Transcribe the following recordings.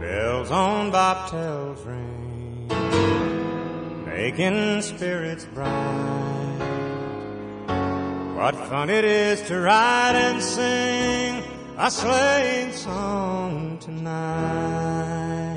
bells on bobtails ring, making spirits bright. What fun it is to ride and sing a sleighing song tonight.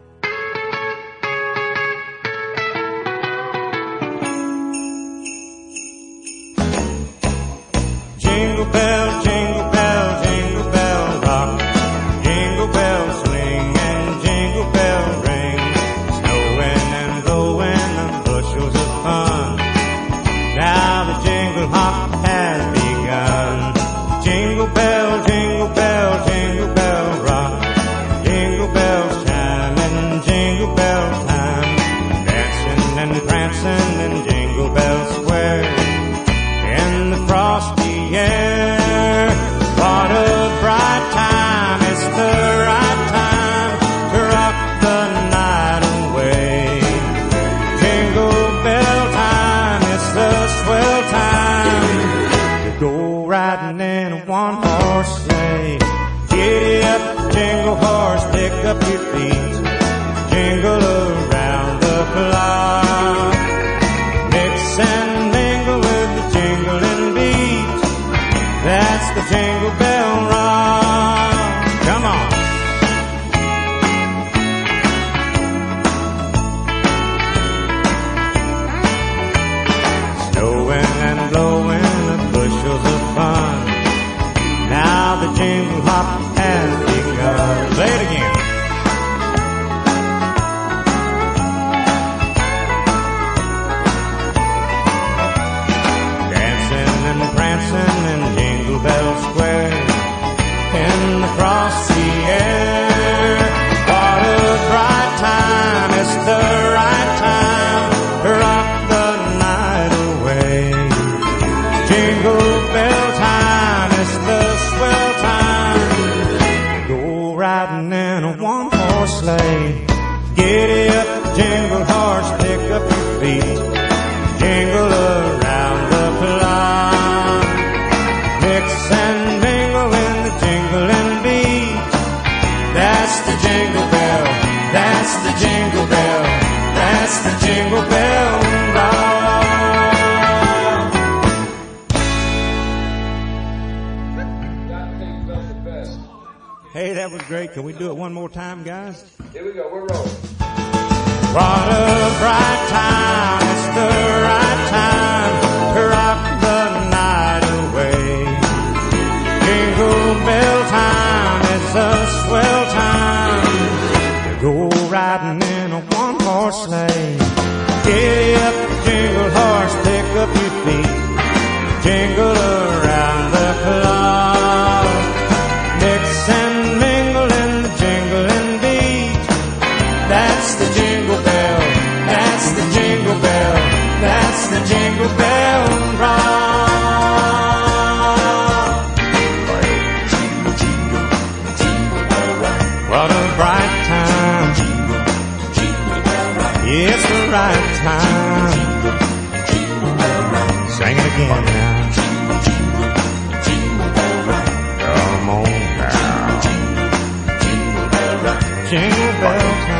Jingle bell, jingle bell, jingle bell rock, jingle bell swing and jingle bell ring, snowing and blowing the bushels of fun. Now the jingle hop has begun. Jingle bell, jingle bell, jingle bell rock, jingle bells chime and jingle bell time, dancing and prancing in Jingle Bell Square in the frosty air. What a bright time, it's the right time to rock the night away. Jingle bell time, it's the swell time to go riding in a one-horse sleigh. Giddy up, jingle horse, pick up your feet, jingle around the clock. Mix and mingle with the jingling beat, that's the Jingle Bell Rock. Come on. Snowing and blowing the bushels of fun. Now the jingle hop has begun. Play it again. Dancing and prancing in Jingle Bell Square in the frosty air. What a bright time, it's the right time to rock the night away. Jingle bell time, it's the swell time to go riding in a one-horse sleigh. Giddy up, jingle horse, pick up your feet, jingle around the clock. Mix and mingle in the jingling beat, that's the Jingle Bell, that's the Jingle Bell, that's the Jingle Bell Rock. Hey, that was great. Can we do it one more time, guys? Here we go, we're rolling. What a bright time, it's the right time to rock the night away. Jingle bell time, it's a swell time to go riding in a one-horse sleigh. Giddy up, jingle horse, pick up your feet, jingle around the clock. Mix and mingle in the jingling beat, that's the Jingle Bell, that's the Jingle Bell, that's the Jingle Bell Rock. Jingle, jingle, jingle bell rock. What a bright time, Jingle, jingle bell rock. it's the right time. Jingle, jingle bell rock. Sing it again now. Jingle, jingle, jingle bell rock. Come on now. Jingle, jingle bell rock. Jingle bell time.